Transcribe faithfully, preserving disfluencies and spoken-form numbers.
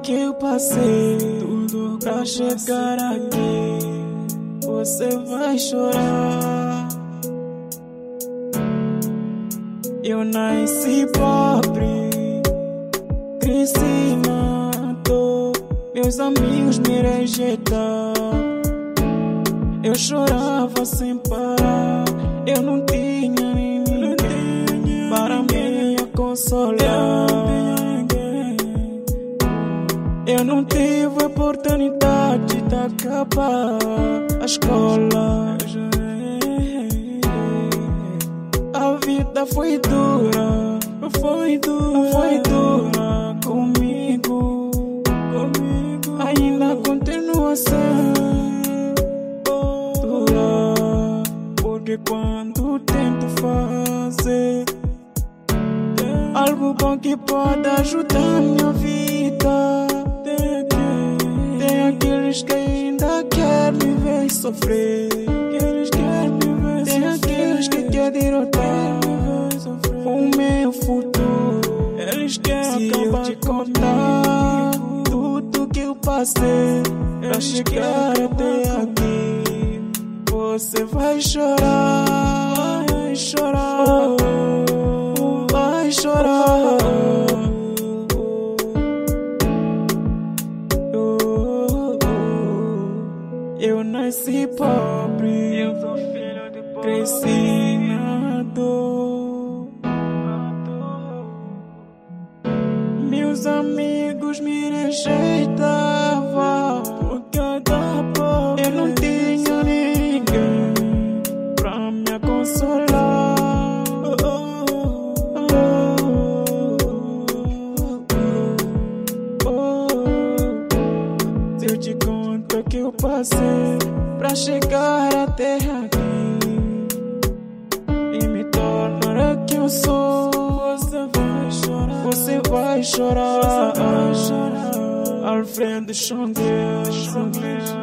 que eu passei, tudo pra chegar aqui, você vai chorar. Eu nasci pobre, cresci na dor, meus amigos me rejeitaram. Eu chorava sem parar, eu não tinha ninguém para me consolar. Eu não tive oportunidade de acabar a escola. A vida foi dura, foi dura, foi dura comigo, comigo. Ainda continua a ser dura, porque quando tento fazer algo bom que pode ajudar minha vida, tem aqueles que ainda querem me ver sofrer, tem aqueles que querem derrotar o meu futuro. Eles querem acabar de contar tudo que eu passei pra chegar até aqui. Você vai chorar, vai chorar, vai chorar. Eu nasci pobre, eu sou filho de pobre, cresci na dor. Meus amigos me rejeitavam por cada pobre. Eu não tinha ninguém pra me consolar. Se eu te conto o que eu passei pra chegar até aqui e me tornar o que eu sou, você vai chorar, você vai chorar, você vai chorar. Alfredo Xangueira.